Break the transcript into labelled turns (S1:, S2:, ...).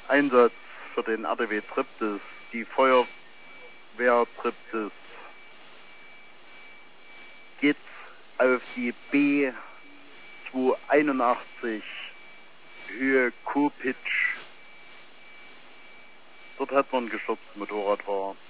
S1: Einsatz für den RTW Triptis, die Feuerwehr Triptis, geht auf die B281 Höhe Kopitsch. Dort hat man einen gestürzten Motorradfahrer.